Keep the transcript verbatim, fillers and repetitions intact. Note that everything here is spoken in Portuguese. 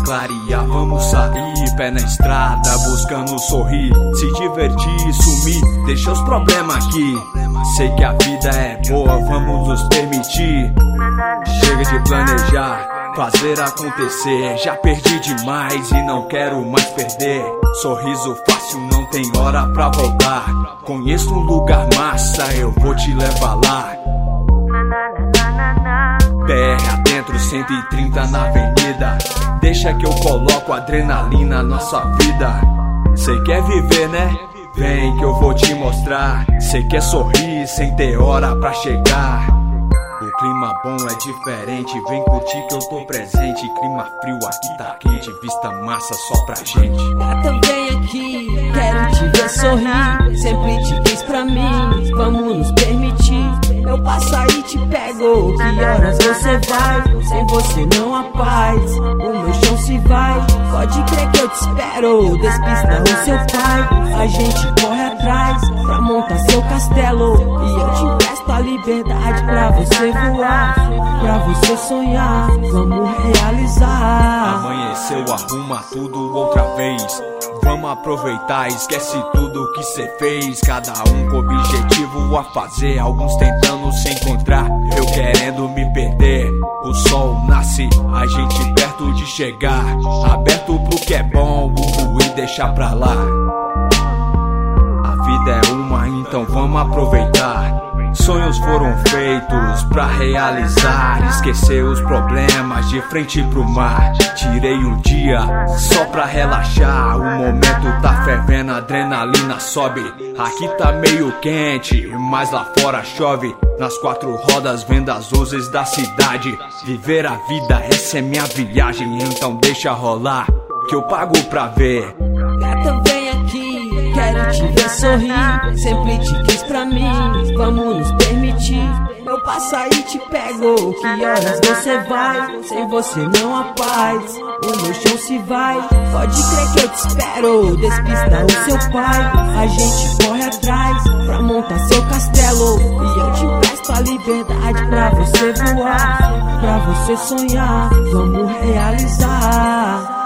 clarear, vamos sair, pé na estrada, buscando sorrir, se divertir, sumir, deixa os problemas aqui. Sei que a vida é boa, vamos nos permitir. Chega de planejar, fazer acontecer. Já perdi demais e não quero mais perder. Sorriso fácil, não tem hora pra voltar. Conheço um lugar massa, eu vou te levar lá. P R adentro, cento e trinta na avenida. Deixa que eu coloco adrenalina na nossa vida. Cê quer viver, né? Vem que eu vou te mostrar. Cê quer sorrir sem ter hora pra chegar. O clima bom é diferente, vem curtir que eu tô presente. Clima frio, aqui tá quente, vista massa só pra gente. Gata, vem aqui, quero te ver sorrir. Sempre te quis pra mim, vamos nos permitir. Eu passo aí e te pego, que horas você vai? Sem você não há paz, o meu chão se vai. Pode crer que eu te espero, despista o seu pai. A gente corre atrás pra montar seu castelo. E eu te empresto a liberdade pra você voar, pra você sonhar, vamos realizar. Amanheceu, arruma tudo outra vez. Vamos aproveitar, esquece tudo que cê fez. Cada um com objetivo a fazer, alguns tentando se encontrar, eu querendo me perder. O sol nasce, a gente perto de chegar, aberto pro que é bom, o ruim deixar pra lá. A vida é uma, então vamos aproveitar. Sonhos foram feitos pra realizar. Esquecer os problemas de frente pro mar. Tirei um dia só pra relaxar. O momento tá fervendo, a adrenalina sobe. Aqui tá meio quente, mas lá fora chove. Nas quatro rodas vendo as luzes da cidade. Viver a vida, essa é minha viagem. Então deixa rolar, que eu pago pra ver. Gata, vem aqui, quero te ver sorrir. Sempre te quis pra mim, vamos nos permitir. Eu passo aí e te pego, que horas você vai? Sem você não há paz, o meu chão se vai. Pode crer que eu te espero, despista o seu pai. A gente corre atrás pra montar seu castelo. E eu te empresto a liberdade pra você voar, pra você sonhar, vamos realizar.